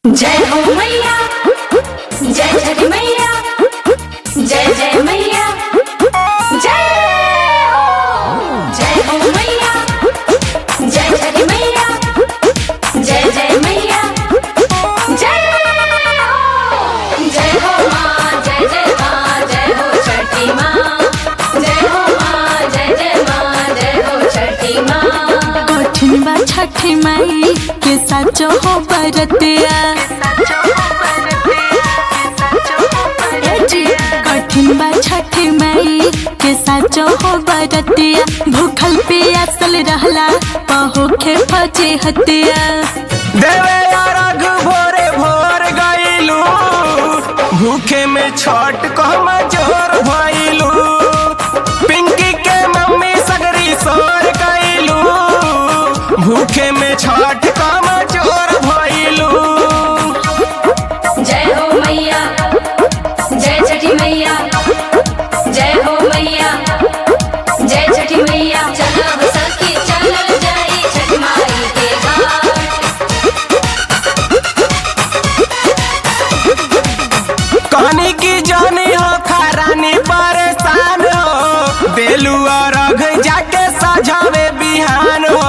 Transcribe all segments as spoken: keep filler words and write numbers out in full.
जय हो मैया, जय छठी मैया, जय जय मैया, जय जय हो मैया, जय छठी मैया, जय जय मैया, जय जय हो माँ, जय जय माँ, जय हो छठी माँ, जय हो माँ, जय जय माँ, जय हो छठी माँ। कठिन बा छठी माई के साचो हो बरतिया, कठिन बा छठी माई के साचो हो बरतिया, भूखल पियासल रहला पहोखे फजे हतिया। देवे अरघ भोरे भोर गइलू, भूखे में छठ कहम जोर भइलू। पिंकी के मम्मी सगरी सोर गइलू, भूखे में छठ कहम जोर भइलू। जय हो मैया, जय छठी मैया, जय हो मैया, जय छठी मैया। चलब सखी चलल जाई छठ माई के घाट। कहनी की जानी हो खरानी परेशान हो, बेलू और अघ जाके सजावे बिहान हो।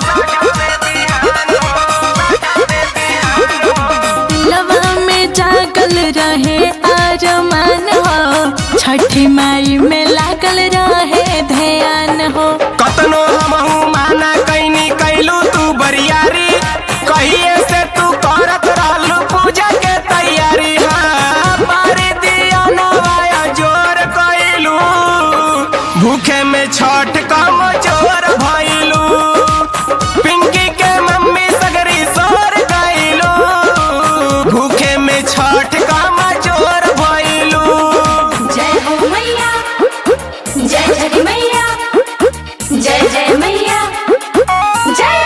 दिलवा में जागल रहे अरमान हो, छठी माई में लागल रहे ध्यान हो। कतनो हमहू माना कैनी कैलू तू बरियारी, कहिए से तू करत रहलू पूजा के तैयारी। हाँ, मारी दिया नवाया जोर कैलू, भूखे में छठ कम जोर भइलू। पिंकी के मम्मी सगरी सोर गइलू, भूखे में छठ कम जोर भइलू। जय हो मैया, जय छठी मैया, जय जय मैया, जय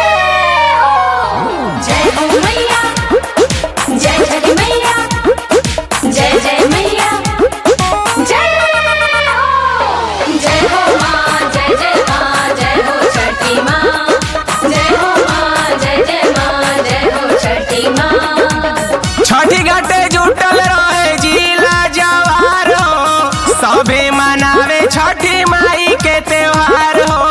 जय हो मैया, जय छठी मैया, जय जय मैया, जय जय हो माँ, जय जय माँ, जय हो छठी माँ, जय हो माँ, जय जय माँ, जय हो छठी माँ। छठी घाटे जुटल रहे जिला जवार हो, सभे मनावे छठी माई के त्योहार हो।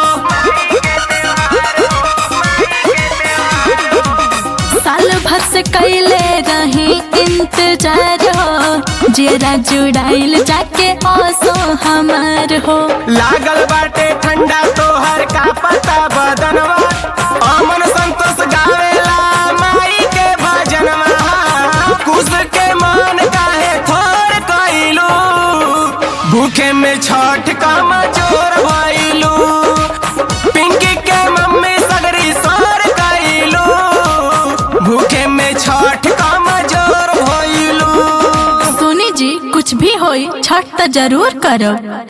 साल भर से कैले रही इंतजार हो, जेरा जुड़ाइल जाके ओसो हमार हो। लागल बाटे ठंडा तोहर का पता बदनवा, अमन संतोष गावेला माई के भजनवा। कुश के मन काहे थोर कइलू, भूखे में छठ कम जोर भइलू। पिंकी के मम्मी सगरी सोर कइलू, भूखे में छठ कम जोर भइलू। सोनी जी कुछ भी होई छठ त जरूर करब।